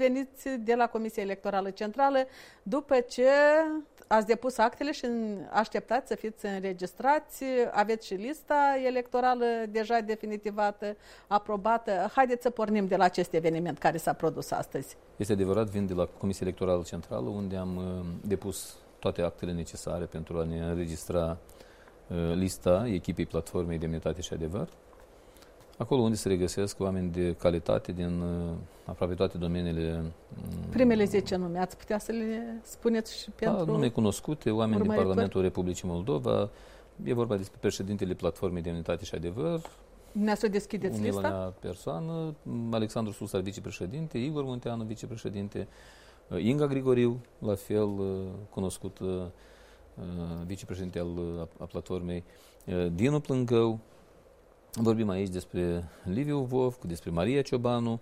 veniți de la Comisia Electorală Centrală după ce ați depus actele și așteptați să fiți înregistrați, aveți și lista electorală deja definitivată, aprobată. Haideți să pornim de la acest eveniment care s-a produs astăzi. Este adevărat, vin de la Comisia Electorală Centrală, unde am depus toate actele necesare pentru a ne înregistra lista echipei Platformei Demnitate și Adevăr. Acolo unde se regăsesc oameni de calitate din aproape toate domeniile. Primele 10 nume, ați putea să le spuneți și pentru nume cunoscute, oameni din urmăritori? Parlamentul Republicii Moldova. E vorba despre președintele Platformei Demnitate și Adevăr. Dumneavoastră deschideți lista? Persoană, Alexandru Susar, vicepreședinte, Igor Munteanu, vicepreședinte, Inga Grigoriu, la fel cunoscut vicepreședinte a Platformei, Dinu Plângău. Vorbim aici despre Liviu Vovc, despre Maria Ciobanu,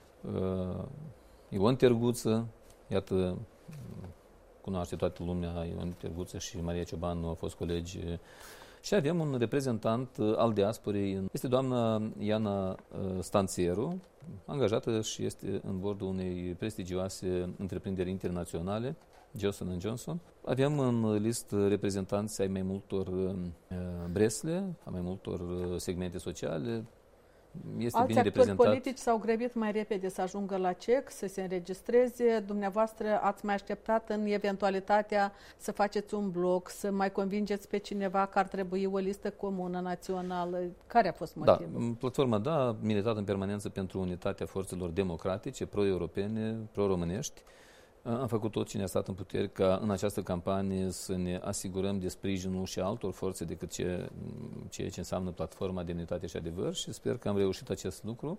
Ion Terguță, iată, cunoaște toată lumea, Ion Terguță și Maria Ciobanu au fost colegi. Și avem un reprezentant al diasporei, este doamna Iana Stanțieru, angajată și este în bordul unei prestigioase întreprinderi internaționale, Johnson & Johnson. Avem în listă reprezentanți ai mai multor bresle, a mai multor segmente sociale. Este alți bine reprezentat. politici s-au grăbit mai repede să ajungă la CEC, să se înregistreze. Dumneavoastră ați mai așteptat în eventualitatea să faceți un bloc, să mai convingeți pe cineva că ar trebui o listă comună națională. Care a fost motivul? Da, Platforma a militat în permanență pentru unitatea forțelor democratice, pro-europene, pro-românești. Am făcut tot ce ne-a stat în putere ca în această campanie să ne asigurăm de sprijinul și altor forțe decât ceea ce înseamnă Platforma Demnitate și Adevăr și sper că am reușit acest lucru.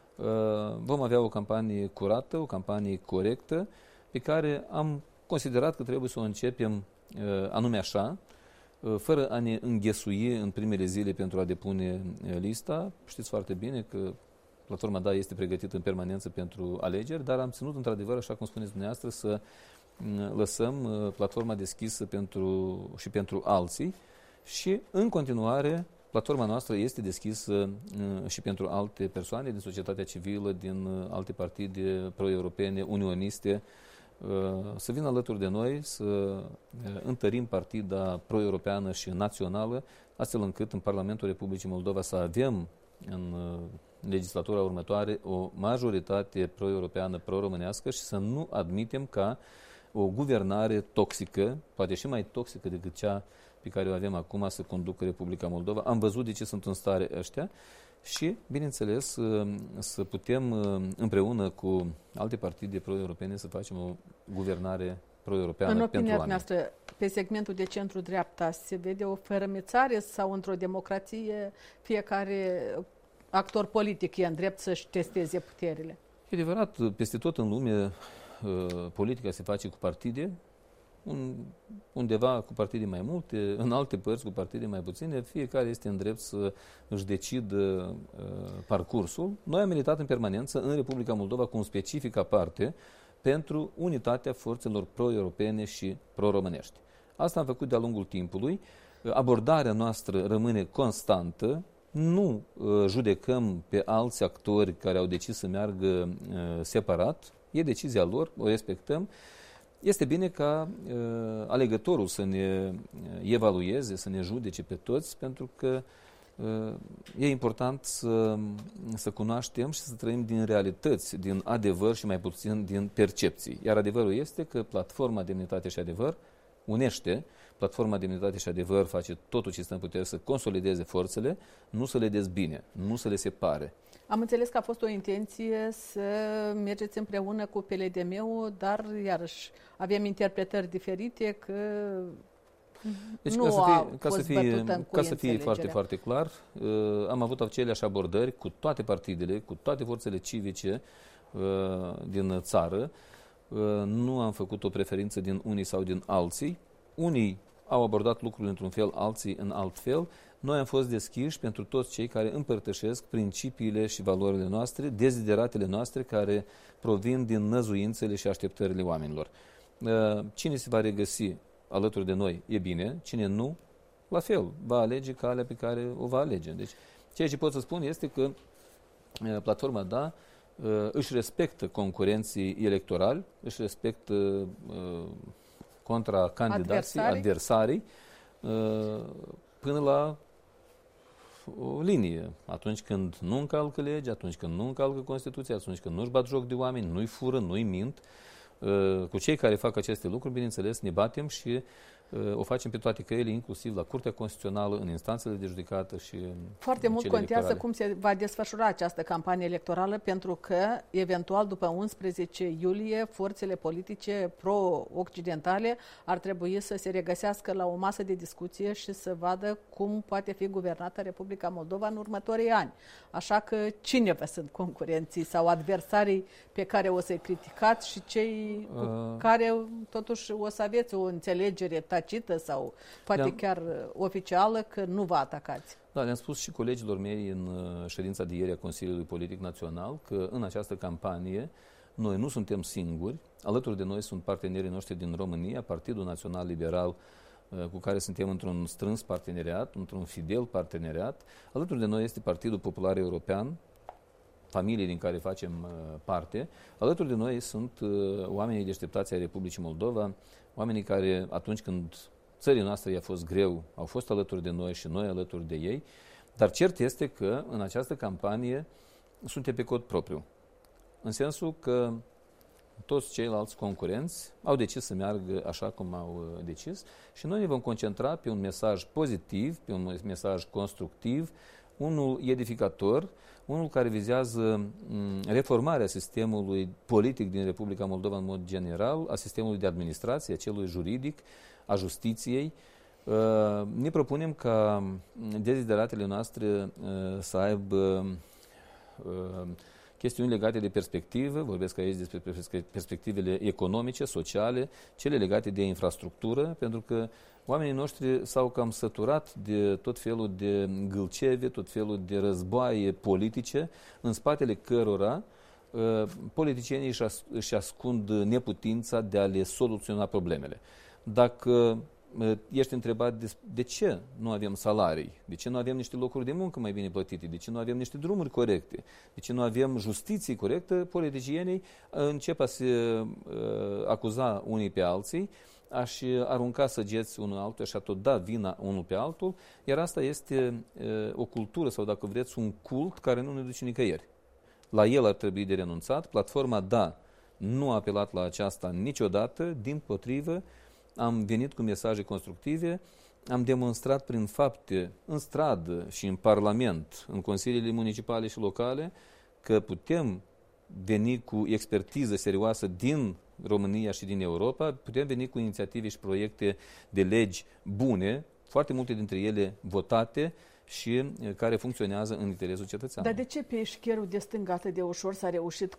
Vom avea o campanie curată, o campanie corectă, pe care am considerat că trebuie să o începem anume așa, fără a ne înghesui în primele zile pentru a depune lista. Știți foarte bine că Platforma este pregătită în permanență pentru alegeri, dar am ținut într-adevăr, așa cum spuneți dumneavoastră, să lăsăm platforma deschisă și pentru alții și în continuare platforma noastră este deschisă și pentru alte persoane din societatea civilă, din alte partide pro-europene, unioniste, să vină alături de noi, să întărim partida pro-europeană și națională, astfel încât în Parlamentul Republicii Moldova să avem în legislatura următoare o majoritate pro-europeană, pro-românească și să nu admitem ca o guvernare toxică, poate și mai toxică decât cea pe care o avem acum, să conducă Republica Moldova. Am văzut de ce sunt în stare ăștia și, bineînțeles, să putem împreună cu alte partide pro-europene să facem o guvernare pro-europeană pentru oameni. În opinia noastră, pe segmentul de centru-dreapta se vede o fărămițare sau într-o democrație fiecare actor politic e în drept să-și testeze puterile? E adevărat, peste tot în lume politica se face cu partide, undeva cu partide mai multe, în alte părți cu partide mai puține, fiecare este în drept să își decidă parcursul. Noi am militat în permanență în Republica Moldova cu un specific aparte pentru unitatea forțelor pro-europene și pro-românești. Asta am făcut de-a lungul timpului. Abordarea noastră rămâne constantă. Nu judecăm pe alți actori care au decis să meargă separat. E decizia lor, o respectăm. Este bine ca alegătorul să ne evalueze, să ne judece pe toți, pentru că e important să cunoaștem și să trăim din realități, din adevăr și mai puțin din percepții. Iar adevărul este că Platforma Demnitate și Adevăr unește. Platforma Demnitate și Adevăr face totul ce stă în putere să consolideze forțele, nu să le dezbine, nu să le separe. Am înțeles că a fost o intenție să mergeți împreună cu PLDM-ul, dar iarăși avem interpretări diferite că deci, nu ca să fie foarte, foarte clar, am avut aceleași abordări cu toate partidele, cu toate forțele civice din țară. Nu am făcut o preferință din unii sau din alții. Unii au abordat lucrurile într-un fel, alții în alt fel. Noi am fost deschiși pentru toți cei care împărtășesc principiile și valorile noastre, dezideratele noastre care provin din năzuințele și așteptările oamenilor. Cine se va regăsi alături de noi e bine, cine nu, la fel, va alege calea pe care o va alege. Deci, ceea ce pot să spun este că Platforma își respectă concurenții electorali, își respectă contracandidații, adversarii, până la o linie. Atunci când nu încalcă legea, atunci când nu încalcă Constituția, atunci când nu-și bat joc de oameni, nu-i fură, nu-i mint. Cu cei care fac aceste lucruri, bineînțeles, ne batem și o facem pe toate căile, inclusiv la Curtea Constituțională, în instanțele de judecată și foarte mult contează electorale. cum se va desfășura această campanie electorală, pentru că, eventual, după 11 iulie, forțele politice pro-occidentale ar trebui să se regăsească la o masă de discuție și să vadă cum poate fi guvernată Republica Moldova în următorii ani. Așa că cine vă sunt concurenții sau adversarii pe care o să-i criticați și cei cu care totuși o să aveți o înțelegere tacită sau poate chiar oficială că nu vă atacați? Da, le-am spus și colegilor mei în ședința de ieri a Consiliului Politic Național că în această campanie noi nu suntem singuri. Alături de noi sunt partenerii noștri din România, Partidul Național Liberal, cu care suntem într-un strâns parteneriat, într-un fidel parteneriat. Alături de noi este Partidul Popular European, familiei din care facem parte. Alături de noi sunt oamenii deșteptați ai Republicii Moldova, oamenii care atunci când țării noastre i-a fost greu, au fost alături de noi și noi alături de ei, dar cert este că în această campanie suntem pe cod propriu. În sensul că toți ceilalți concurenți au decis să meargă așa cum au decis și noi ne vom concentra pe un mesaj pozitiv, pe un mesaj constructiv, unul edificator, unul care vizează reformarea sistemului politic din Republica Moldova în mod general, a sistemului de administrație, a celui juridic, a justiției. Ne propunem ca dezideratele noastre să aibă chestiuni legate de perspectivă, vorbesc aici despre perspectivele economice, sociale, cele legate de infrastructură, pentru că oamenii noștri s-au cam săturat de tot felul de gâlceve, tot felul de războaie politice, în spatele cărora politicienii își ascund neputința de a le soluționa problemele. Dacă ești întrebat de ce nu avem salarii, de ce nu avem niște locuri de muncă mai bine plătite, de ce nu avem niște drumuri corecte, de ce nu avem justiție corectă, politicienii încep a se acuza unii pe alții, a-și arunca săgeți unul altul și a tot da vina unul pe altul, iar asta este o cultură sau, dacă vreți, un cult care nu ne duce nicăieri. La el ar trebui de renunțat. Platforma DA nu a apelat la aceasta niciodată, dimpotrivă, am venit cu mesaje constructive, am demonstrat prin fapte în stradă și în Parlament, în consiliile municipale și locale, că putem veni cu expertiză serioasă din România și din Europa, putem veni cu inițiative și proiecte de legi bune, foarte multe dintre ele votate și care funcționează în interesul cetățeanului. Dar de ce pe eșcherul de stânga atât de ușor s-a reușit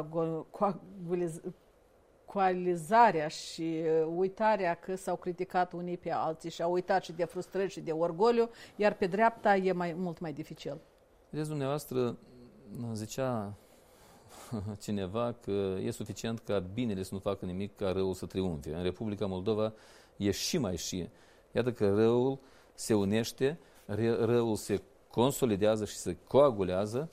coalizarea și uitarea că s-au criticat unii pe alții și au uitat și de frustrări și de orgoliu, iar pe dreapta e mult mai dificil? Vedeți, dumneavoastră, zicea cineva că e suficient ca binele să nu facă nimic, ca răul să triumfe. În Republica Moldova e și mai și. Iată că răul se unește, răul se consolidează și se coagulează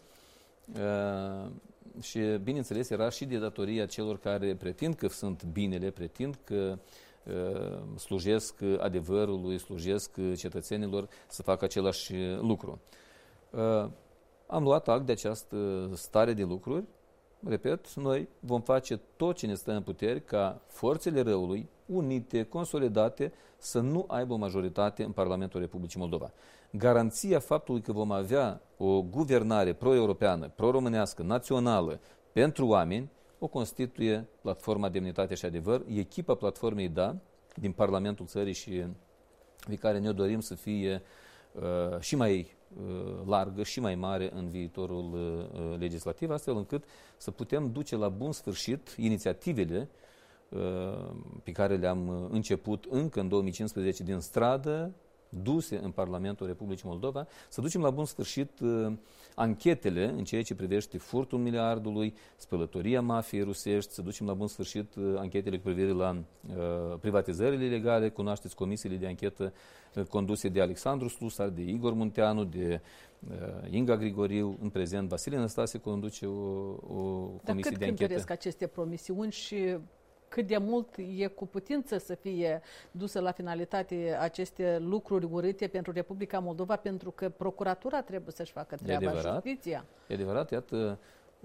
și, bineînțeles, era și de datoria celor care pretind că sunt binele, pretind că slujesc adevărului, slujesc cetățenilor să facă același lucru. Am luat act de această stare de lucruri. Repet, noi vom face tot ce ne stă în puteri ca forțele răului, unite, consolidate, să nu aibă o majoritate în Parlamentul Republicii Moldova. Garanția faptului că vom avea o guvernare pro-europeană, pro-românească, națională, pentru oameni, o constituie Platforma Demnitate și Adevăr, echipa Platformei DA din Parlamentul țării și pe care ne dorim să fie și mai largă și mai mare în viitorul legislativ, astfel încât să putem duce la bun sfârșit inițiativele pe care le-am început încă în 2015 din stradă duse în Parlamentul Republicii Moldova, să ducem la bun sfârșit anchetele în ceea ce privește furtul miliardului, spălătoria mafiei rusești, să ducem la bun sfârșit anchetele cu privire la privatizările ilegale. Cunoașteți comisiile de anchetă conduse de Alexandru Slusar, de Igor Munteanu, de Inga Grigoriu. În prezent, Vasile Năstase conduce o comisie de anchetă. Dar cât cântăresc aceste promisiuni și cât de mult e cu putință să fie dusă la finalitate aceste lucruri urâte pentru Republica Moldova, pentru că procuratura trebuie să-și facă treaba, justiția. E adevărat, iată,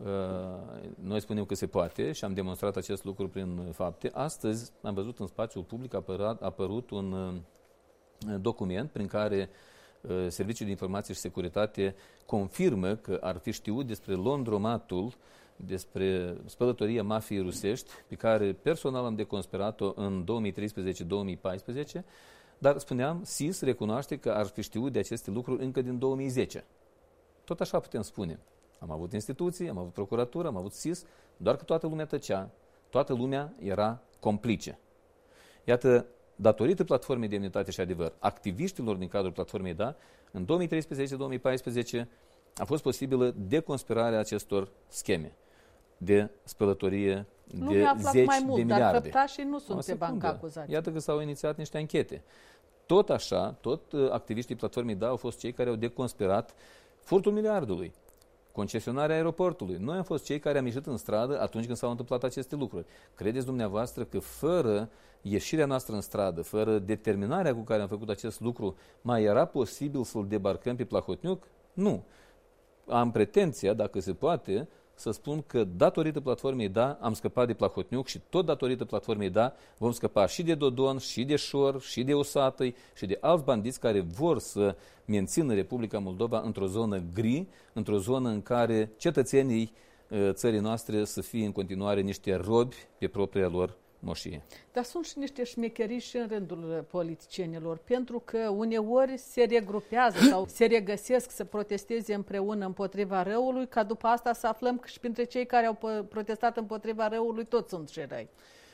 noi spunem că se poate și am demonstrat acest lucru prin fapte. Astăzi am văzut în spațiul public a apărut un document prin care Serviciul de Informație și Securitate confirmă că ar fi știut despre laundromatul, despre spălătoria mafiei rusești, pe care personal am deconspirat-o în 2013-2014, dar spuneam, SIS recunoaște că ar fi știut de aceste lucruri încă din 2010. Tot așa putem spune. Am avut instituții, am avut procuratură, am avut SIS, doar că toată lumea tăcea, toată lumea era complice. Iată, datorită Platformei Demnitate și Adevăr, activiștilor din cadrul Platformei DA, în 2013-2014 a fost posibilă deconspirarea acestor scheme de spălătorie de zeci mai mult, de miliarde. Dar făptașii nu sunt pe banca acuzației. Iată că s-au inițiat niște anchete. Tot așa, activiștii Platformei DA au fost cei care au deconspirat furtul miliardului, concesionarea aeroportului. Noi am fost cei care am ieșit în stradă atunci când s-au întâmplat aceste lucruri. Credeți dumneavoastră că fără ieșirea noastră în stradă, fără determinarea cu care am făcut acest lucru, mai era posibil să-l debarcăm pe Plahotniuc? Nu. Am pretenția, dacă se poate, să spun că datorită Platformei DA am scăpat de Plahotniuc și tot datorită Platformei DA vom scăpa și de Dodon, și de Șor, și de Usatăi, și de alți bandiți care vor să mențină Republica Moldova într-o zonă gri, într-o zonă în care cetățenii țării noastre să fie în continuare niște robi pe propria lor moșie. Dar sunt și niște șmecherii și în rândul politicienilor, pentru că uneori se regrupează sau se regăsesc să protesteze împreună împotriva răului, ca după asta să aflăm că și printre cei care au protestat împotriva răului toți sunt și răi.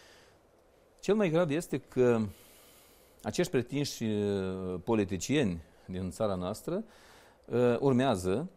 Cel mai grav este că acești pretinși politicieni din țara noastră urmează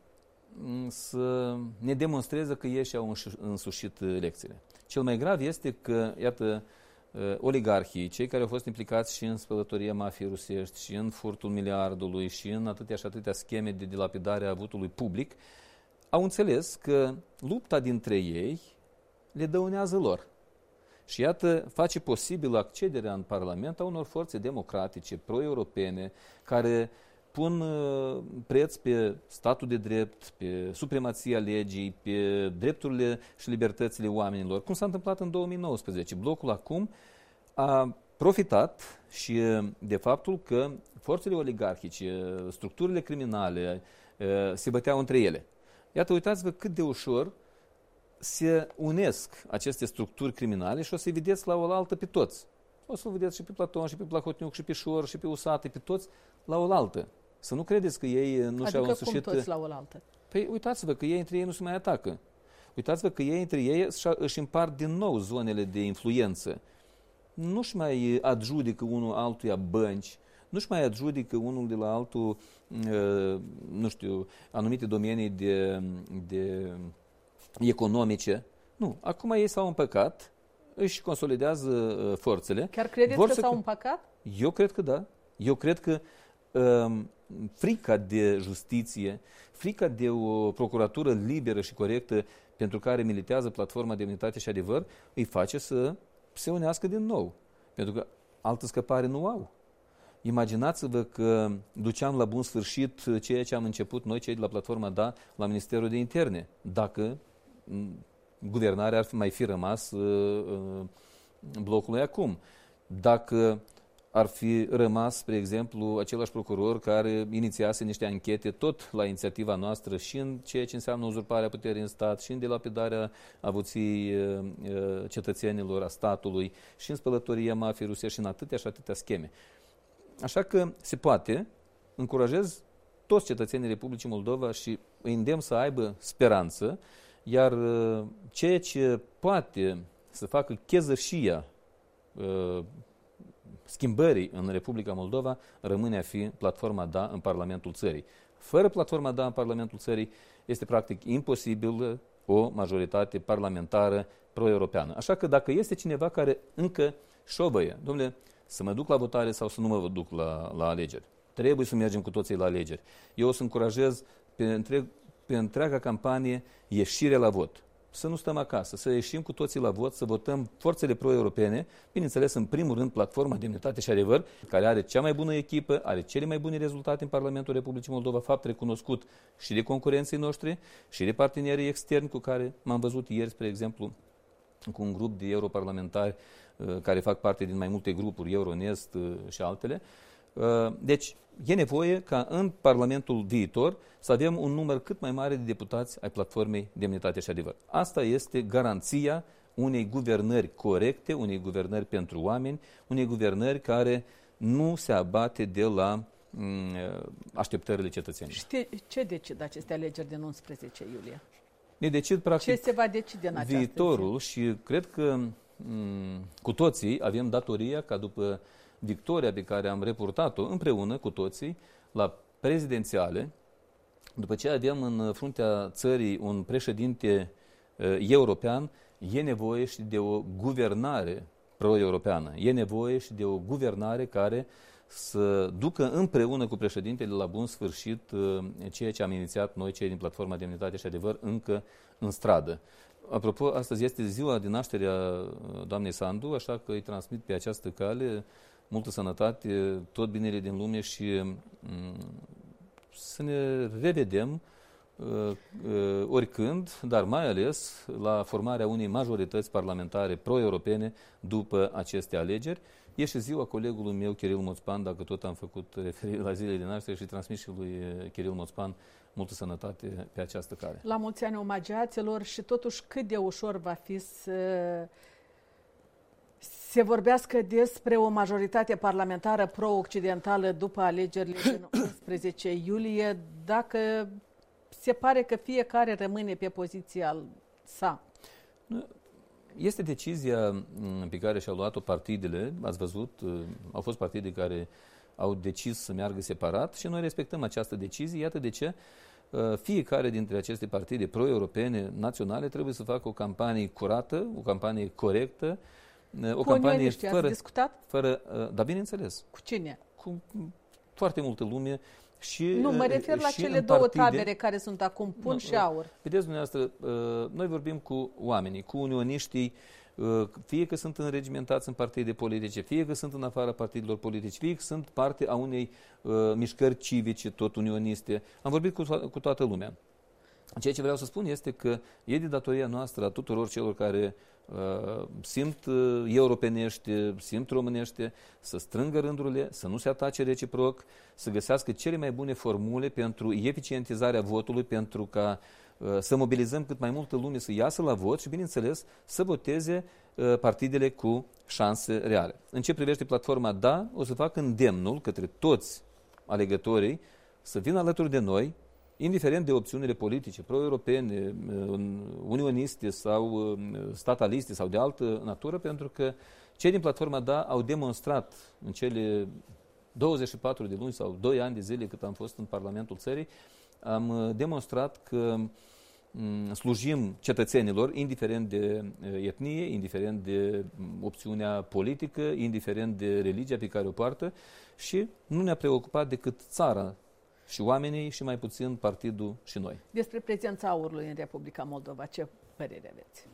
să ne demonstreze că ei și-au însușit lecțiile. Cel mai grav este că, iată, oligarhii, cei care au fost implicați și în spălătoria mafiei rusești, și în furtul miliardului, și în atâtea și atâtea scheme de dilapidare a avutului public, au înțeles că lupta dintre ei le dăunează lor. Și iată, face posibil accederea în Parlament a unor forțe democratice, pro-europene, care pun preț pe statul de drept, pe supremația legii, pe drepturile și libertățile oamenilor, cum s-a întâmplat în 2019. Blocul acum a profitat și de faptul că forțele oligarhice, structurile criminale se băteau între ele. Iată, uitați-vă cât de ușor se unesc aceste structuri criminale și o să-i vedeți la oaltă pe toți. O să-l vedeți și pe Platon, și pe Plahotniuc, și pe Șor, și pe Usate, pe toți la oaltă. Să nu credeți că ei nu și-au însușit... Adică cum toți la oaltă? Păi uitați-vă că ei între ei nu se mai atacă. Uitați-vă că ei între ei își împart din nou zonele de influență. Nu-și mai adjudică unul altuia bănci, nu-și mai adjudică unul de la altul, nu știu, anumite domenii de economice. Nu, acum ei s-au împăcat, își consolidează forțele. Chiar credeți că s-au împăcat? Eu cred că da. Eu cred că frica de justiție, frica de o procuratură liberă și corectă pentru care militează Platforma Demnitate și Adevăr, îi face să se unească din nou. Pentru că altă scăpare nu au. Imaginați-vă că duceam la bun sfârșit ceea ce am început noi, cei de la Platforma DA, la Ministerul de Interne. Dacă guvernarea ar mai fi rămas blocului acum. Dacă ar fi rămas, spre exemplu, același procuror care inițiase niște anchete tot la inițiativa noastră și în ceea ce înseamnă uzurparea puterii în stat, și în dilapidarea avuții cetățenilor, a statului, și în spălătoria mafiei rusești, și în atâtea și atâtea scheme. Așa că se poate, încurajez toți cetățenii Republicii Moldova și îi îndemn să aibă speranță, iar ceea ce poate să facă chezășia schimbării în Republica Moldova rămâne a fi platforma Da în Parlamentul țării. Fără platforma Da în Parlamentul țării este practic imposibil o majoritate parlamentară pro-europeană. Așa că dacă este cineva care încă șovăie, domnule, să mă duc la votare sau să nu mă duc la alegeri, trebuie să mergem cu toții la alegeri. Eu o să încurajez pe întreaga campanie ieșire la vot. Să nu stăm acasă, să ieșim cu toții la vot, să votăm forțele pro-europene, bineînțeles, în primul rând, Platforma Demnitate și Adevăr, care are cea mai bună echipă, are cele mai bune rezultate în Parlamentul Republicii Moldova, fapt recunoscut și de concurenții noștri, și de partenerii externi cu care m-am văzut ieri, spre exemplu, cu un grup de europarlamentari care fac parte din mai multe grupuri, Euronest și altele. Deci, e nevoie ca în Parlamentul viitor să avem un număr cât mai mare de deputați ai Platformei Demnitate și Adevăr. Asta este garanția unei guvernări corecte, unei guvernări pentru oameni, unei guvernări care nu se abate de la așteptările cetățenilor. Ce decid aceste alegeri din 11 iulie? Ne decid, practic, ce se va decide în această viitorul zi? Și cred că cu toții avem datoria ca după victoria pe care am reportat-o împreună cu toții la prezidențiale, după ce avem în fruntea țării un președinte european, e nevoie și de o guvernare pro-europeană. E nevoie și de o guvernare care să ducă împreună cu președintele la bun sfârșit ceea ce am inițiat noi, cei din Platforma Demnitate și Adevăr, încă în stradă. Apropo, astăzi este ziua de naștere a doamnei Sandu, așa că îi transmit pe această cale multă sănătate, tot binele din lume și să ne revedem oricând, dar mai ales la formarea unei majorități parlamentare pro-europene după aceste alegeri. E și ziua colegului meu, Kiril Moțpan, dacă tot am făcut referire la zilele de naștere, și transmit și lui Kiril Moțpan multă sănătate pe această cale. La mulți ani omagiaților și totuși cât de ușor va fi să se vorbească despre o majoritate parlamentară pro-occidentală după alegerile din 11 iulie, dacă se pare că fiecare rămâne pe poziția sa. Este decizia pe care și-au luat-o partidele, ați văzut, au fost partide care au decis să meargă separat și noi respectăm această decizie. Iată de ce fiecare dintre aceste partide pro-europene naționale trebuie să facă o campanie curată, o campanie corectă, o campanie fără, dar bineînțeles. Cu cine? Cu foarte multă lume. Și, nu, mă refer la cele două tabere care sunt acum, Pun și Aur. Vedeți dumneavoastră, noi vorbim cu oamenii, cu unioniștii, fie că sunt înregimentați în partide politice, fie că sunt în afara partidelor politice, fie că sunt parte a unei mișcări civice, tot unioniste. Am vorbit cu toată lumea. Ceea ce vreau să spun este că e de datoria noastră a tuturor celor care simt europenește, simt românește, să strângă rândurile, să nu se atace reciproc, să găsească cele mai bune formule pentru eficientizarea votului, pentru ca să mobilizăm cât mai multă lume să iasă la vot și, bineînțeles, să voteze partidele cu șanse reale. În ce privește platforma Da, o să fac îndemnul către toți alegătorii să vină alături de noi, indiferent de opțiunile politice, pro-europene, unioniste sau stataliste sau de altă natură, pentru că cei din Platforma Da au demonstrat în cele 24 de luni sau 2 ani de zile cât am fost în Parlamentul țării, am demonstrat că slujim cetățenilor, indiferent de etnie, indiferent de opțiunea politică, indiferent de religia pe care o poartă și nu ne-a preocupat decât țara și oamenii și mai puțin partidul și noi. Despre prezența Aurului în Republica Moldova, ce părere aveți?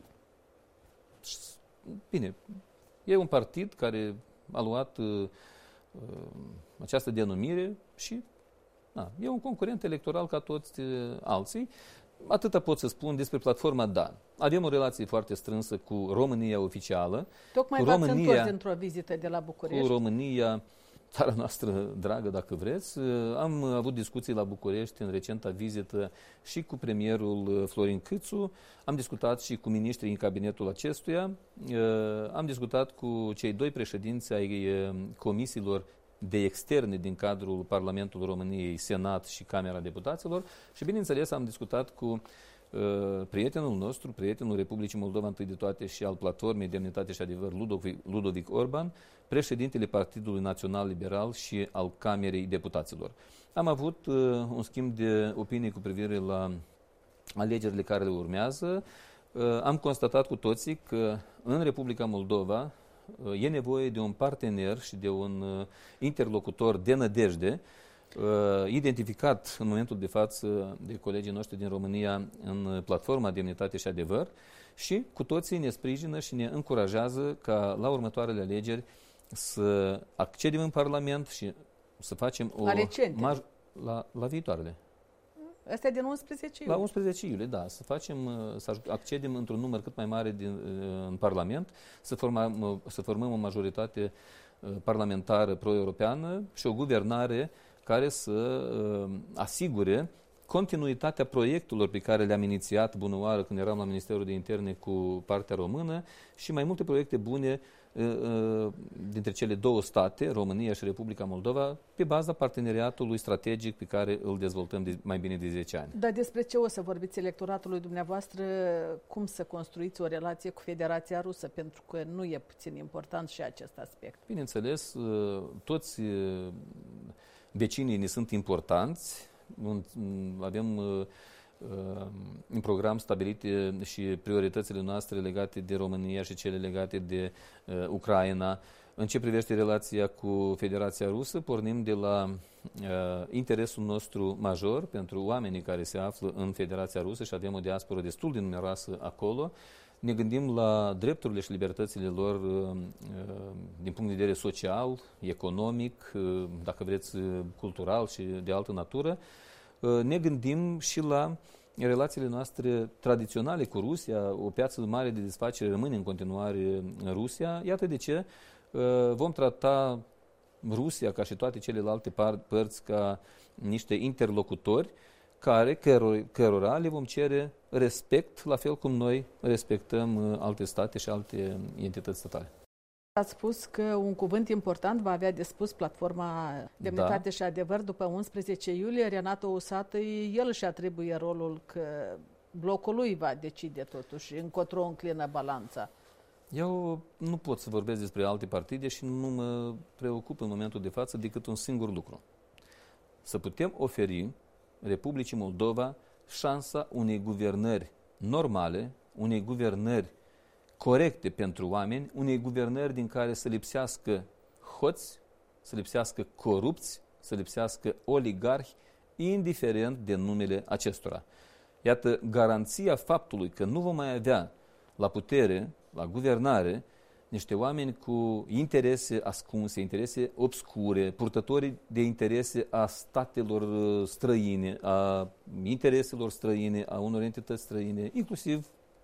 Bine, e un partid care a luat această denumire și e un concurent electoral ca toți alții. Atâta pot să spun despre Platforma Da. Avem o relație foarte strânsă cu România oficială. Tocmai v-ați întors într-o vizită de la București. Cu România, țara noastră dragă, dacă vreți. Am avut discuții la București în recenta vizită și cu premierul Florin Câțu, am discutat și cu miniștrii în cabinetul acestuia, am discutat cu cei 2 președinți ai comisiilor de externe din cadrul Parlamentului României, Senat și Camera Deputaților și, bineînțeles, am discutat cu prietenul nostru, prietenul Republicii Moldova întâi de toate și al Platformei Demnitate și Adevăr, Ludovic Orban, președintele Partidului Național Liberal și al Camerei Deputaților. Am avut un schimb de opinii cu privire la alegerile care le urmează. Am constatat cu toții că în Republica Moldova e nevoie de un partener și de un interlocutor de nădejde, identificat în momentul de față de colegii noștri din România în Platforma Demnitate și Adevăr, și cu toții ne sprijină și ne încurajează ca la următoarele alegeri să accedem în Parlament și să facem o... La viitoarele. Asta e din 11 iulie. La 11 iulie, da. Să accedem într-un număr cât mai mare în Parlament, să formăm o majoritate parlamentară pro-europeană și o guvernare care să asigure continuitatea proiectelor pe care le-am inițiat bunăoară când eram la Ministerul de Interne cu partea română și mai multe proiecte bune dintre cele două state, România și Republica Moldova, pe baza parteneriatului strategic pe care îl dezvoltăm de mai bine de 10 ani. Dar despre ce o să vorbiți electoratului dumneavoastră, cum să construiți o relație cu Federația Rusă, pentru că nu e puțin important și acest aspect? Bineînțeles, toți vecinii ne sunt importanți, avem în program stabilite și prioritățile noastre legate de România și cele legate de Ucraina. În ce privește relația cu Federația Rusă, pornim de la interesul nostru major pentru oamenii care se află în Federația Rusă și avem o diasporă destul de numeroasă acolo. Ne gândim la drepturile și libertățile lor din punct de vedere social, economic, dacă vreți, cultural și de altă natură. Ne gândim și la relațiile noastre tradiționale cu Rusia, o piață mare de desfacere rămâne în continuare în Rusia. Iată de ce vom trata Rusia, ca și toate celelalte părți, ca niște interlocutori cărora le vom cere respect, la fel cum noi respectăm alte state și alte entități statale. Ați spus că un cuvânt important va avea de spus Platforma Demnitate și Adevăr după 11 iulie. Renato Usată, el își atribuie rolul că blocul lui va decide totuși încotro înclină balanța. Eu nu pot să vorbesc despre alte partide și nu mă preocup în momentul de față decât un singur lucru. Să putem oferi Republicii Moldova șansa unei guvernări normale, unei guvernări corecte pentru oameni, unei guvernări din care să lipsească hoți, să lipsească corupți, să lipsească oligarhi, indiferent de numele acestora. Iată garanția faptului că nu vom mai avea la putere, la guvernare, niște oameni cu interese ascunse, interese obscure, purtători de interese a statelor străine, a intereselor străine, a unor entități străine, inclusiv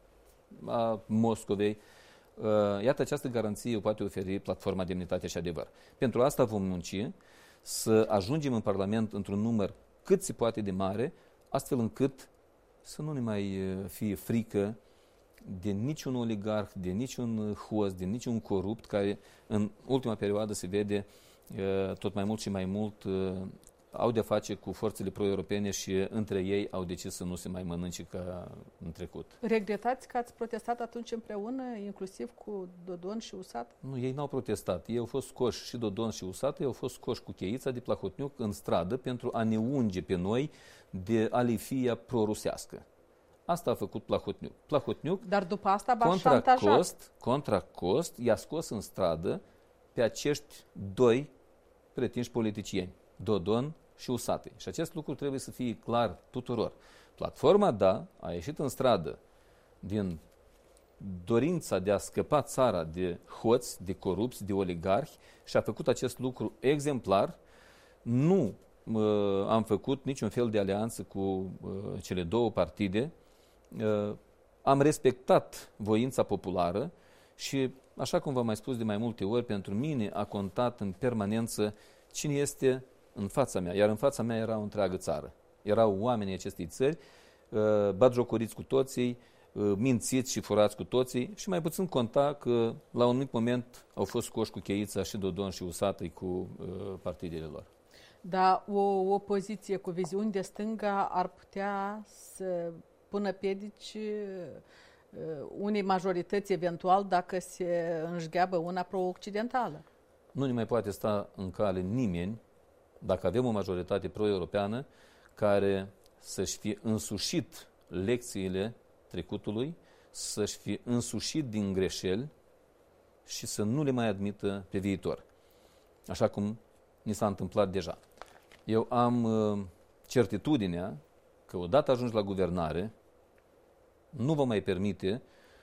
a Moscovei. Iată, această garanție o poate oferi Platforma Demnitate și Adevăr. Pentru asta vom munci să ajungem în Parlament într-un număr cât se poate de mare, astfel încât să nu ne mai fie frică de niciun oligarh, de niciun host, de niciun corupt, care în ultima perioadă se vede tot mai mult și mai mult au de-a face cu forțele pro-europene și între ei au decis să nu se mai mănânce ca în trecut. Regretați că ați protestat atunci împreună, inclusiv cu Dodon și Usată? Nu, ei n-au protestat. Ei au fost scoși, și Dodon și Usată, ei au fost scoși cu cheița de Plahotniuc în stradă pentru a ne unge pe noi de alifia pro-rusească. Asta a făcut Plahotniuc. Plahotniuc, dar după asta v-a șantajat. Contra cost, i-a scos în stradă pe acești doi pretinși politicieni, Dodon și Usată. Și acest lucru trebuie să fie clar tuturor. Platforma, da, a ieșit în stradă din dorința de a scăpa țara de hoți, de corupți, de oligarhi și a făcut acest lucru exemplar. Nu am făcut niciun fel de alianță cu cele două partide. Am respectat voința populară și, așa cum v-am mai spus de mai multe ori, pentru mine a contat în permanență cine este în fața mea, iar în fața mea era o întreagă țară. Erau oamenii acestei țări, batjocoriți cu toții, mințiți și furați cu toții și mai puțin conta că la un anumit moment au fost scoși cu cheița și Dodon și Usată cu partidele lor. Dar o opoziție cu viziuni de stânga ar putea să pună piedici unei majorități eventual dacă se înșgheabă una pro-occidentală. Nu ne mai poate sta în cale nimeni, dacă avem o majoritate pro-europeană, care să-și fie însușit lecțiile trecutului, să-și fie însușit din greșeli și să nu le mai admită pe viitor. Așa cum ni s-a întâmplat deja. Eu am certitudinea că odată ajungi la guvernare, nu vă mai permite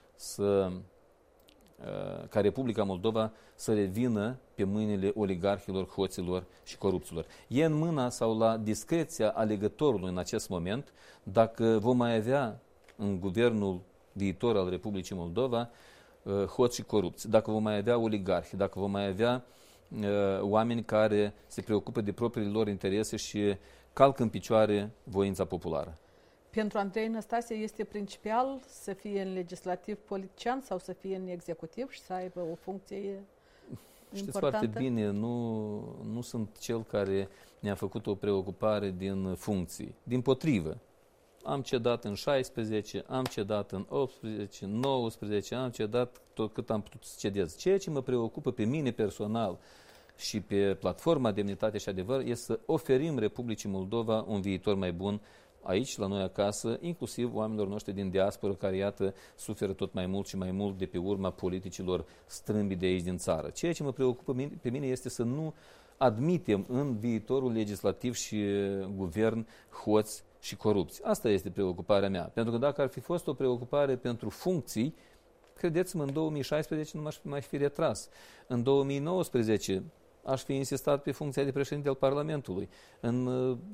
ca Republica Moldova să revină pe mâinile oligarhilor, hoților și corupților. E în mâna sau la discreția alegătorului în acest moment dacă vom mai avea în guvernul viitor al Republicii Moldova hoți și corupți, dacă vom mai avea oligarhi, dacă vom mai avea oameni care se preocupă de propriile lor interese și calcă în picioare voința populară. Pentru Andrei Năstase este principal să fie în legislativ politician sau să fie în executiv și să aibă o funcție importantă? Știți foarte bine, nu sunt cel care ne-a făcut o preocupare din funcții. Dimpotrivă, am cedat în 16, am cedat în 18, 19, am cedat tot cât am putut să cedez. Ceea ce mă preocupă pe mine personal și pe platforma Demnitate și Adevăr este să oferim Republicii Moldova un viitor mai bun aici, la noi acasă, inclusiv oamenilor noștri din diasporă, care, iată, suferă tot mai mult și mai mult de pe urma politicilor strâmbi de aici din țară. Ceea ce mă preocupă pe mine este să nu admitem în viitorul legislativ și guvern hoți și corupți. Asta este preocuparea mea. Pentru că dacă ar fi fost o preocupare pentru funcții, credeți-mă, în 2016 nu m-aș mai fi retras. În 2019 aș fi insistat pe funcția de președinte al Parlamentului. În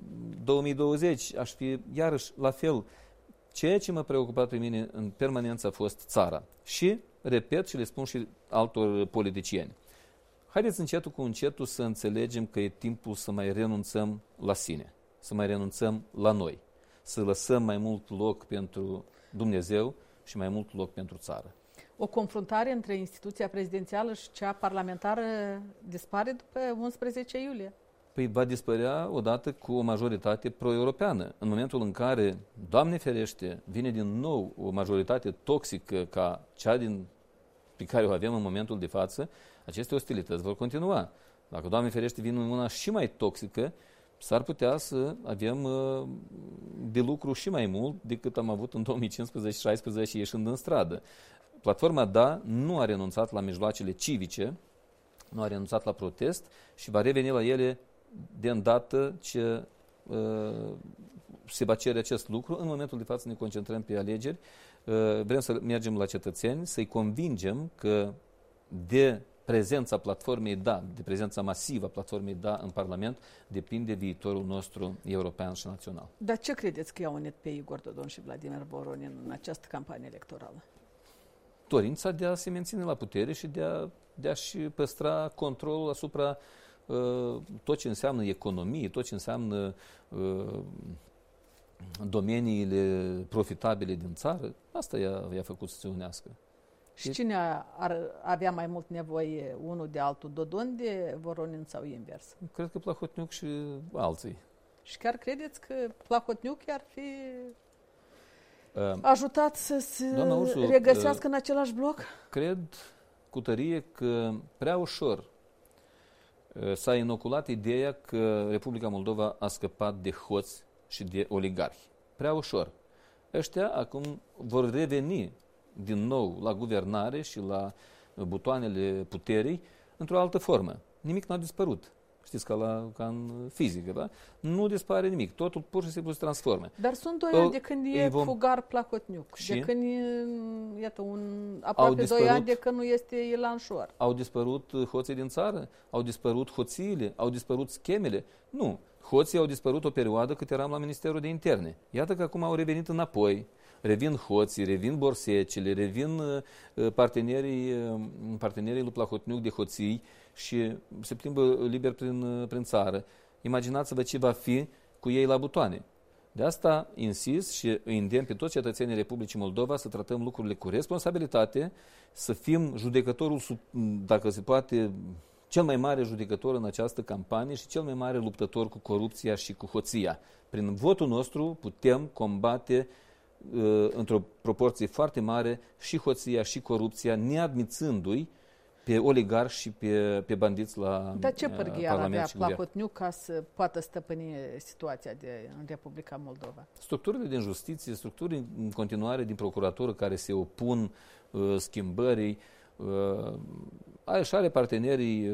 2020 aș fi iarăși la fel. Ceea ce m-a preocupat pe mine în permanență a fost țara. Și, repet și le spun și altor politicieni, haideți încetul cu încetul să înțelegem că e timpul să mai renunțăm la sine, să mai renunțăm la noi, să lăsăm mai mult loc pentru Dumnezeu și mai mult loc pentru țară. O confruntare între instituția prezidențială și cea parlamentară dispare după 11 iulie? Păi va dispărea odată cu o majoritate pro-europeană. În momentul în care, Doamne ferește, vine din nou o majoritate toxică ca cea pe care o avem în momentul de față, aceste ostilități vor continua. Dacă, Doamne ferește, vine una și mai toxică, s-ar putea să avem de lucru și mai mult decât am avut în 2015-16 ieșind în stradă. Platforma DA nu a renunțat la mijloacele civice, nu a renunțat la protest și va reveni la ele de îndată ce se va cere acest lucru. În momentul de față ne concentrăm pe alegeri. Vrem să mergem la cetățeni, să-i convingem că de prezența platformei DA, de prezența masivă a platformei DA în Parlament, depinde viitorul nostru european și național. Dar ce credeți că i-au unit pe Igor Dodon și Vladimir Voronin în această campanie electorală? Dorința de a se menține la putere și de a-și păstra controlul asupra tot ce înseamnă economie, tot ce înseamnă domeniile profitabile din țară. Asta i-a făcut să se unească. Și cine ar avea mai mult nevoie unul de altul, Dodon de Voronin sau invers? Cred că Plahotniuc și alții. Și chiar credeți că Plahotniuc ar fi ajutat să se regăsească în același bloc? Cred cu tărie că prea ușor s-a inoculat ideea că Republica Moldova a scăpat de hoți și de oligarhi. Prea ușor. Ăștia acum vor reveni din nou la guvernare și la butoanele puterii într-o altă formă. Nimic n-a dispărut. Știți, ca în fizică, da? Nu dispare nimic. Totul pur și simplu se transformă. Dar sunt 2 ani de când e fugar Plahotniuc. Și? De când e, iată, aproape 2 ani de când nu este Ilan Șor. Au dispărut hoții din țară? Au dispărut hoțiile? Au dispărut schemele? Nu. Hoții au dispărut o perioadă cât eram la Ministerul de Interne. Iată că acum au revenit înapoi. Revin hoții, revin borsecele, revin partenerii lui Plahotniuc de hoții și se plimbă liber prin țară. Imaginați-vă ce va fi cu ei la butoane. De asta insist și îi îndemn pe toți cetățenii Republicii Moldova să tratăm lucrurile cu responsabilitate, să fim judecătorul, dacă se poate, cel mai mare judecător în această campanie și cel mai mare luptător cu corupția și cu hoția. Prin votul nostru putem combate într-o proporție foarte mare și hoția și corupția, neadmițându-i pe oligarhi și pe bandiți la Dar ce pârghie ar avea Parlament. Plahotniuc ca să poată stăpâni situația în Republica Moldova? Structurile din justiție, structuri în continuare din procuratură care se opun schimbării, și are partenerii,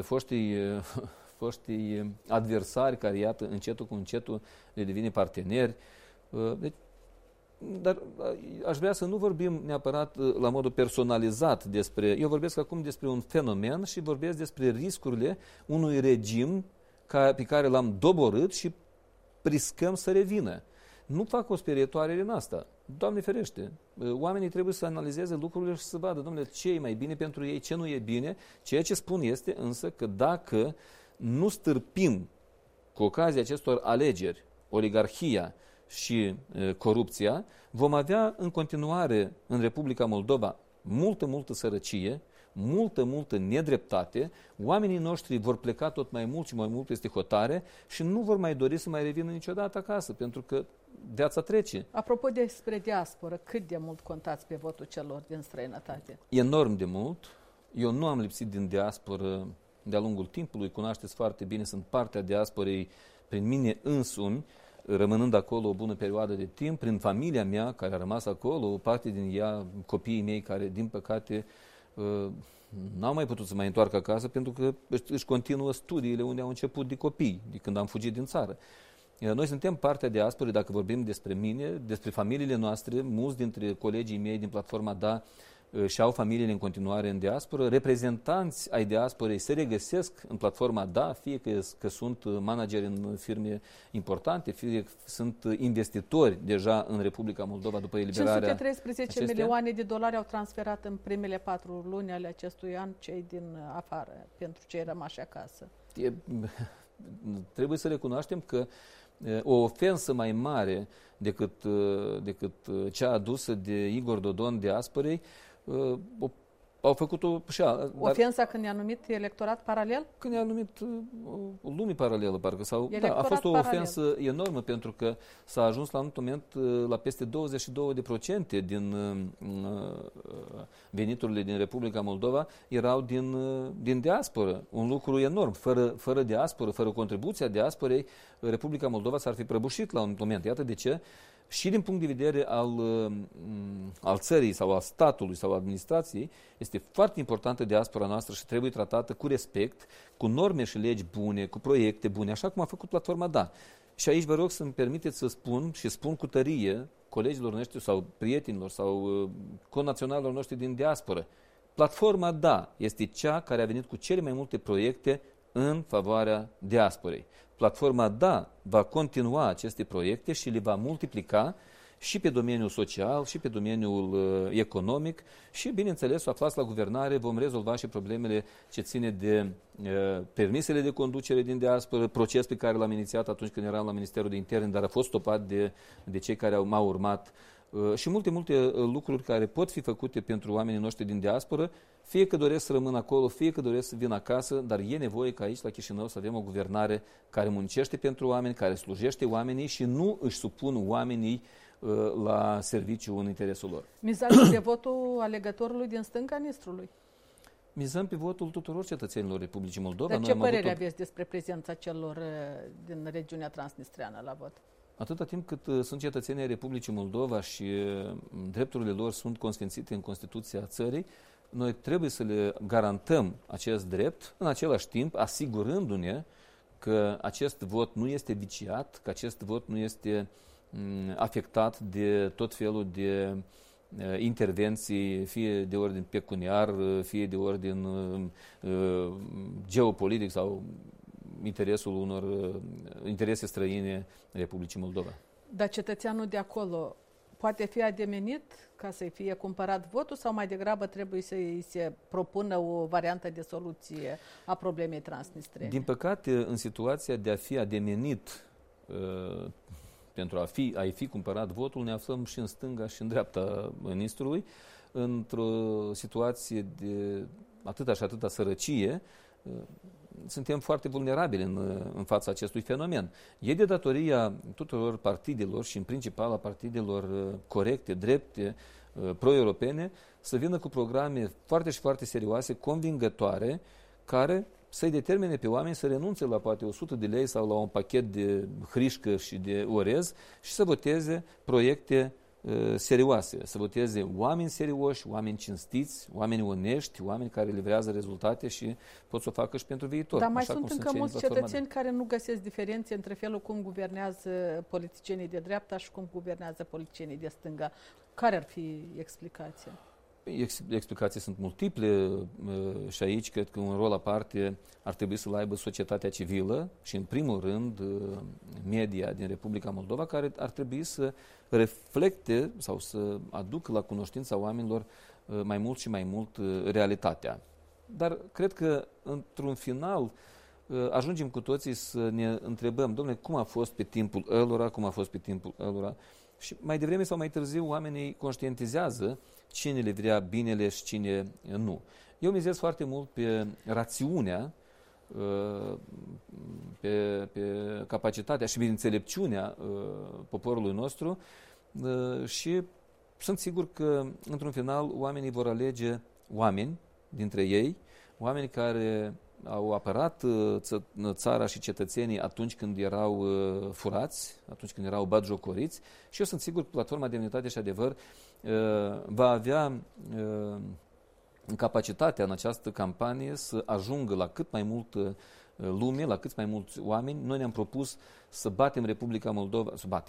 foștii adversari care, iată, încetul cu încetul le devine parteneri. Deci, dar aș vrea să nu vorbim neapărat la modul personalizat despre... Eu vorbesc acum despre un fenomen și vorbesc despre riscurile unui regim pe care l-am doborât și riscăm să revină. Nu fac o sperietoare în asta. Doamne ferește, oamenii trebuie să analizeze lucrurile și să vadă, domnule, ce e mai bine pentru ei, ce nu e bine. Ceea ce spun este însă că dacă nu stârpim cu ocazia acestor alegeri oligarhia și corupția, vom avea în continuare în Republica Moldova multă sărăcie, multă nedreptate, oamenii noștri vor pleca tot mai mult și mai mult peste hotare și nu vor mai dori să mai revină niciodată acasă, pentru că viața trece. Apropo despre diasporă, cât de mult contați pe votul celor din străinătate? Enorm de mult. Eu nu am lipsit din diasporă de-a lungul timpului, cunoașteți foarte bine, sunt partea diasporei prin mine însumi, rămânând acolo o bună perioadă de timp, prin familia mea care a rămas acolo, o parte din ea, copiii mei care, din păcate, n-au mai putut să mai întoarcă acasă pentru că își continuă studiile unde au început de copii, de când am fugit din țară. Noi suntem partea diasporei, dacă vorbim despre mine, despre familiile noastre, mulți dintre colegii mei din platforma DA și-au familiile în continuare în diasporă, reprezentanți ai diasporei se regăsesc în platforma DA, fie că sunt manageri în firme importante, fie sunt investitori deja în Republica Moldova după eliberarea 513 milioane de dolari au transferat în primele 4 luni ale acestui an cei din afară, pentru cei rămași acasă. Trebuie să recunoaștem că o ofensă mai mare decât cea adusă de Igor Dodon diasporei au făcut-o și ofensa când i-a numit electorat paralel? Când i-a numit o lume paralelă, parcă. A fost o ofensă enormă, pentru că s-a ajuns la un moment la peste 22% din veniturile din Republica Moldova erau din diasporă. Un lucru enorm. Fără diasporă, fără contribuția diasporei, Republica Moldova s-ar fi prăbușit la un moment. Iată de ce. Și din punct de vedere al țării sau al statului sau administrației, este foarte importantă diaspora noastră și trebuie tratată cu respect, cu norme și legi bune, cu proiecte bune, așa cum a făcut platforma DA. Și aici vă rog să-mi permiteți să spun și spun cu tărie colegilor noștri sau prietenilor sau connaționalilor noștri din diasporă. Platforma DA este cea care a venit cu cele mai multe proiecte în favoarea diasporei. Platforma DA va continua aceste proiecte și le va multiplica și pe domeniul social, și pe domeniul economic și, bineînțeles, aflați la guvernare, vom rezolva și problemele ce ține de permisele de conducere din diasporă, proces pe care l-am inițiat atunci când eram la Ministerul de Interne, dar a fost stopat de cei care m-au urmat, și multe lucruri care pot fi făcute pentru oamenii noștri din diasporă, fie că doresc să rămân acolo, fie că doresc să vin acasă, dar e nevoie ca aici, la Chișinău, să avem o guvernare care muncește pentru oameni, care slujește oamenii și nu își supun oamenii la serviciu în interesul lor. Mizați pe votul alegătorului din stânga Nistrului? Mizăm pe votul tuturor cetățenilor Republicii Moldova. Dar ce părere aveți despre prezența celor din regiunea transnistreană la vot? Atâta timp cât sunt cetățenii ai Republicii Moldova și drepturile lor sunt consfințite în Constituția țării, noi trebuie să le garantăm acest drept, în același timp asigurându-ne că acest vot nu este viciat, că acest vot nu este afectat de tot felul de intervenții, fie de ordin pecuniar, fie de ordin geopolitic sau interesul unor interese străine Republicii Moldova. Dar cetățeanul de acolo poate fi ademenit ca să-i fie cumpărat votul sau mai degrabă trebuie să-i se propună o variantă de soluție a problemei transnistrene? Din păcate, în situația de a fi ademenit pentru a-i fi cumpărat votul, ne aflăm și în stânga și în dreapta Nistrului, într-o situație de atâta și atâta sărăcie, suntem foarte vulnerabili în fața acestui fenomen. E de datoria tuturor partidelor și în principal a partidelor corecte, drepte, pro-europene, să vină cu programe foarte și foarte serioase, convingătoare, care să-i determine pe oameni să renunțe la poate 100 de lei sau la un pachet de hrișcă și de orez și să voteze proiecte serioase, să voteze oameni serioși, oameni cinstiți, oameni onești, oameni care livrează rezultate și pot să o facă și pentru viitor. Dar mai sunt încă mulți cetățeni care nu găsesc diferențe între felul cum guvernează politicienii de dreapta și cum guvernează politicienii de stânga. Care ar fi explicația? Explicații sunt multiple și aici cred că un rol aparte ar trebui să-l aibă societatea civilă și în primul rând media din Republica Moldova, care ar trebui să reflecte sau să aducă la cunoștința oamenilor mai mult și mai mult realitatea. Dar cred că într-un final ajungem cu toții să ne întrebăm, dom'le, cum a fost pe timpul ălora, cum a fost pe timpul ălora. Și mai devreme sau mai târziu oamenii conștientizează cine le vrea binele și cine nu. Eu mizez foarte mult pe rațiunea, pe capacitatea și pe înțelepciunea poporului nostru și sunt sigur că într-un final oamenii vor alege oameni dintre ei, oameni care au apărat țara și cetățenii atunci când erau furați, atunci când erau batjocoriți și eu sunt sigur că Platforma Demnitate și Adevăr va avea capacitatea în această campanie să ajungă la cât mai mult lume, la cât mai mulți oameni. Noi ne-am propus să batem Republica Moldova,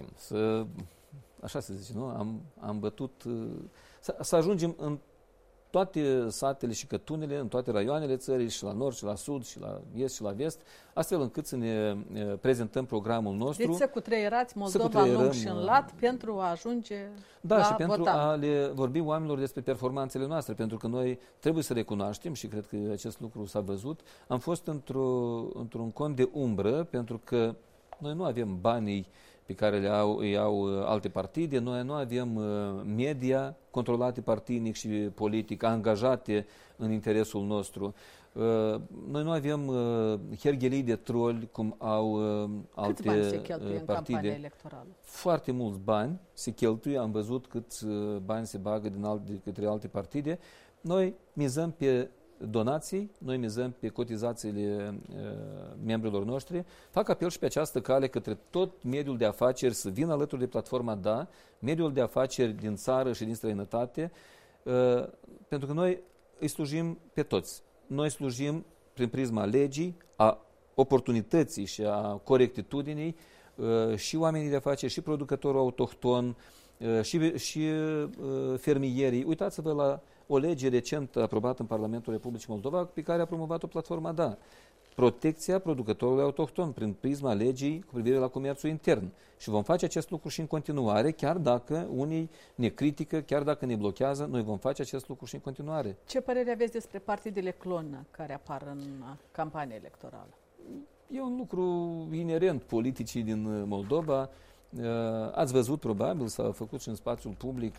așa se zice, nu? Am bătut, să ajungem în toate satele și cătunele, în toate raioanele țării, și la nord, și la sud, și la est, și la vest, astfel încât să ne prezentăm programul nostru. Deci să cutreierați Moldova în lung și în lat pentru a ajunge la și pentru votant. a le vorbi oamenilor despre performanțele noastre, pentru că noi trebuie să recunoaștem, și cred că acest lucru s-a văzut, am fost într-un cont de umbră, pentru că noi nu avem banii pe care îi au alte partide. Noi nu avem media controlate partinic și politic, angajate în interesul nostru. Noi nu avem herghelii de troli cum au alte partide. Câți bani se cheltuie în campania electorală? Foarte mulți bani se cheltuie, am văzut câți bani se bagă de către alte partide. Noi mizăm pe donații, noi mizăm pe cotizațiile membrilor noștri. Fac apel și pe această cale către tot mediul de afaceri să vină alături de Platforma Da, mediul de afaceri din țară și din străinătate, pentru că noi îi slujim pe toți. Noi slujim prin prisma legii, a oportunității și a corectitudinii și oamenii de afaceri, și producătorul autohton, și fermierii. Uitați-vă la o lege recent aprobată în Parlamentul Republicii Moldova, pe care a promovat-o Platforma Da. Protecția producătorului autohton prin prisma legii cu privire la comerțul intern. Și vom face acest lucru și în continuare, chiar dacă unii ne critică, chiar dacă ne blochează, noi vom face acest lucru și în continuare. Ce părere aveți despre partidele clonă care apar în campania electorală? E un lucru inerent politicii din Moldova. Ați văzut probabil, s-a făcut și în spațiul public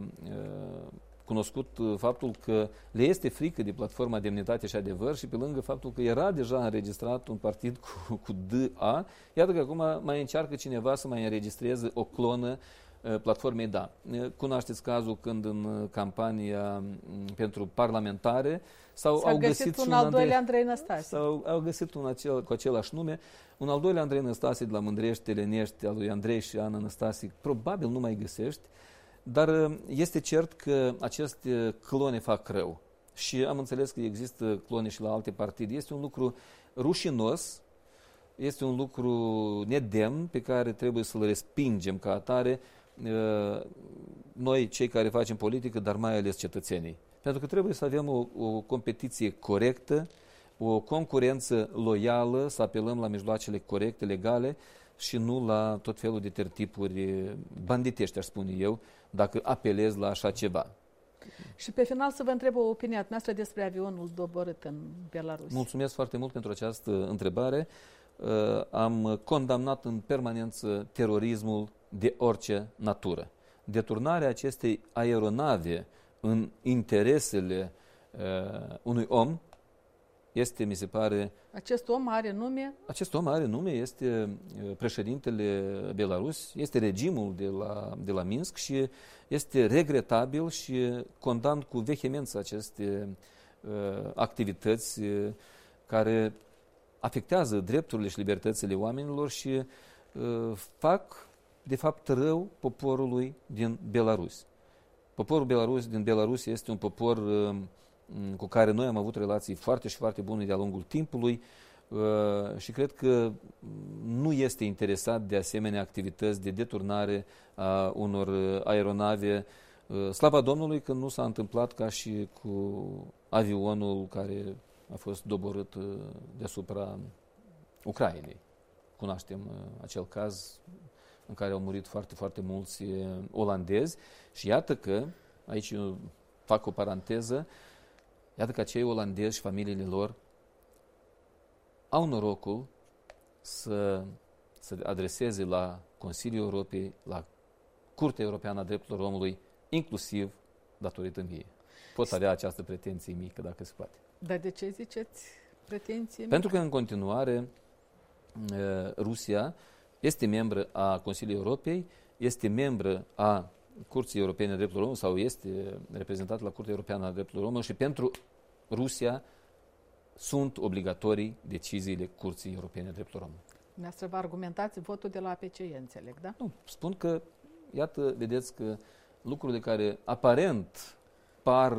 cunoscut faptul că le este frică de Platforma Demnitate și Adevăr și pe lângă faptul că era deja înregistrat un partid cu DA, iată că acum mai încearcă cineva să mai înregistreze o clonă Platformei Da. Cunoașteți cazul când în campania pentru parlamentare au găsit un al doilea Andrei Năstase. Au găsit cu același nume. Un al doilea Andrei Năstase de la Mândrești, Telenești, al lui Andrei și Ana Năstase, probabil nu mai găsești, dar este cert că aceste clone fac rău. Și am înțeles că există clone și la alte partide. Este un lucru rușinos, este un lucru nedemn pe care trebuie să-l respingem ca atare noi, cei care facem politică, dar mai ales cetățenii. Pentru că trebuie să avem o competiție corectă, o concurență loială, să apelăm la mijloacele corecte, legale și nu la tot felul de tertipuri banditești, aș spune eu, dacă apelez la așa ceva. Și pe final să vă întreb o opinie noastră despre avionul doborât în Belarus. Mulțumesc foarte mult pentru această întrebare. Am condamnat în permanență terorismul de orice natură. Deturnarea acestei aeronave în interesele unui om este, mi se pare... Acest om are nume? Acest om are nume, este președintele Belarus, este regimul de la Minsk și este regretabil și condamn cu vehemență aceste activități care afectează drepturile și libertățile oamenilor și fac, de fapt, rău poporului din Belarus. Poporul din Belarus este un popor cu care noi am avut relații foarte și foarte bune de-a lungul timpului și cred că nu este interesat de asemenea activități de deturnare a unor aeronave. Slava Domnului că nu s-a întâmplat ca și cu avionul care a fost doborât deasupra Ucrainei. Cunoaștem acel caz în care au murit foarte, foarte mulți olandezi și iată că, aici eu fac o paranteză, iată că acei olandezi și familiile lor au norocul să adreseze la Consiliul Europei, la Curtea Europeană a Drepturilor Omului, inclusiv datorită mie. Pot avea această pretenție mică, dacă se poate. Dar de ce ziceți pretenție mică? Pentru că în continuare Rusia este membră a Consiliului Europei, este membră a Curții Europene a Drepturilor Omului sau este reprezentată la Curtea Europeană a Drepturilor Omului și pentru Rusia sunt obligatorii deciziile Curții Europene a Drepturilor Omului. Dumneavoastră vă argumentați votul de la APCE, înțeleg, da? Nu, spun că, iată, vedeți că lucrurile care aparent par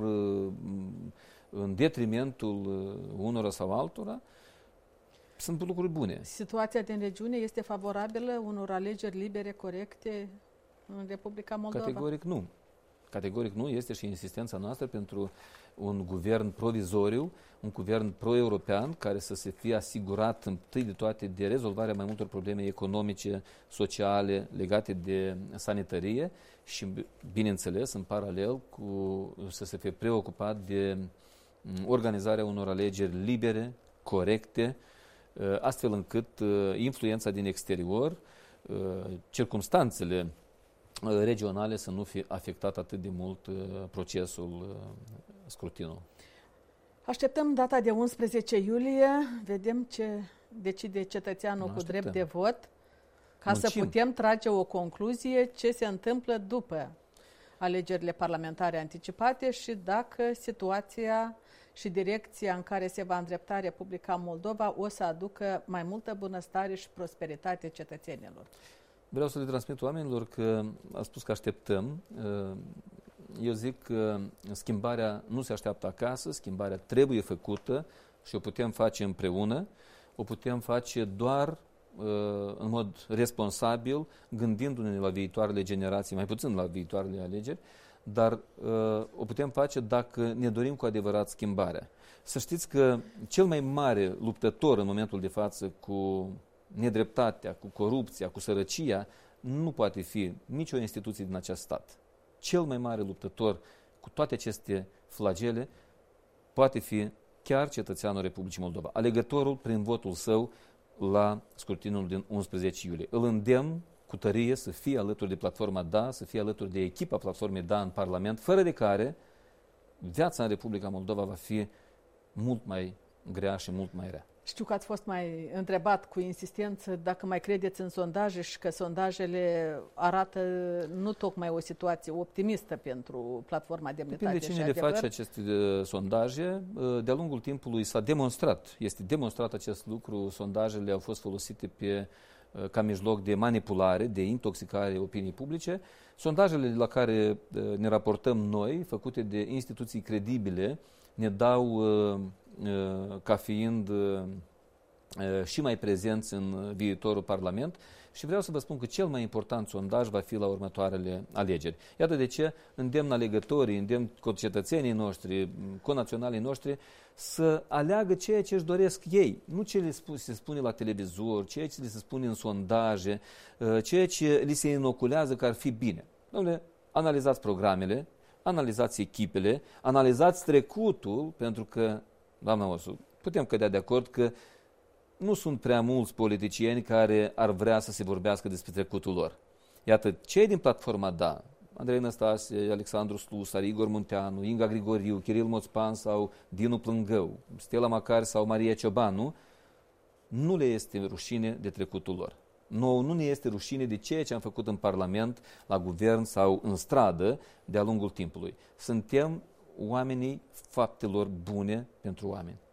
în detrimentul unora sau altora sunt lucruri bune. Situația din regiune este favorabilă unor alegeri libere, corecte în Republica Moldova? Categoric nu. Categoric nu. Este și insistența noastră pentru un guvern provizoriu, un guvern pro-european care să se fie asigurat întâi de toate de rezolvarea mai multor probleme economice, sociale, legate de sanitărie și, bineînțeles, în paralel să se fie preocupat de organizarea unor alegeri libere, corecte, astfel încât influența din exterior, circumstanțele regionale să nu fie afectat atât de mult procesul scrutinului. Așteptăm data de 11 iulie, vedem ce decide cetățeanul cu drept de vot, ca să putem trage o concluzie ce se întâmplă după alegerile parlamentare anticipate și dacă situația și direcția în care se va îndrepta Republica Moldova o să aducă mai multă bunăstare și prosperitate cetățenilor. Vreau să le transmit oamenilor că a spus că așteptăm. Eu zic că schimbarea nu se așteaptă acasă, schimbarea trebuie făcută și o putem face împreună. O putem face doar în mod responsabil, gândindu-ne la viitoarele generații, mai puțin la viitoarele alegeri, dar o putem face dacă ne dorim cu adevărat schimbarea. Să știți că cel mai mare luptător în momentul de față cu nedreptatea, cu corupția, cu sărăcia, nu poate fi nicio instituție din acest stat. Cel mai mare luptător cu toate aceste flagele poate fi chiar cetățeanul Republicii Moldova, alegătorul prin votul său la scrutinul din 11 iulie. Îl îndemn cu tărie să fie alături de platforma DA, să fie alături de echipa platformei DA în Parlament, fără de care viața în Republica Moldova va fi mult mai grea și mult mai rea. Știu că ați fost mai întrebat cu insistență dacă mai credeți în sondaje și că sondajele arată nu tocmai o situație optimistă pentru platforma Demnitate și Adevăr. Depinde cine le face aceste sondaje. De-a lungul timpului s-a demonstrat, este demonstrat acest lucru, sondajele au fost folosite ca mijloc de manipulare, de intoxicare opiniei publice. Sondajele la care ne raportăm noi, făcute de instituții credibile, ne dau ca fiind și mai prezenți în viitorul Parlament și vreau să vă spun că cel mai important sondaj va fi la următoarele alegeri. Iată de ce îndemn alegătorii, îndemn cetățenii noștri, conaționalii noștri să aleagă ceea ce își doresc ei, nu ce se spune la televizor, ceea ce li se spune în sondaje, ceea ce li se inoculează că ar fi bine. Dom'le, analizați programele, analizați echipele, analizați trecutul, pentru că, doamna Orsu, putem cădea de acord că nu sunt prea mulți politicieni care ar vrea să se vorbească despre trecutul lor. Iată, cei din platforma DA, Andrei Năstase, Alexandru Slusar, Igor Munteanu, Inga Grigoriu, Chiril Moțpan sau Dinu Plângău, Stella Macari sau Maria Ciobanu, nu le este rușine de trecutul lor. Nouă nu ne este rușine de ceea ce am făcut în Parlament, la guvern sau în stradă de-a lungul timpului. Suntem oamenii faptelor bune pentru oameni.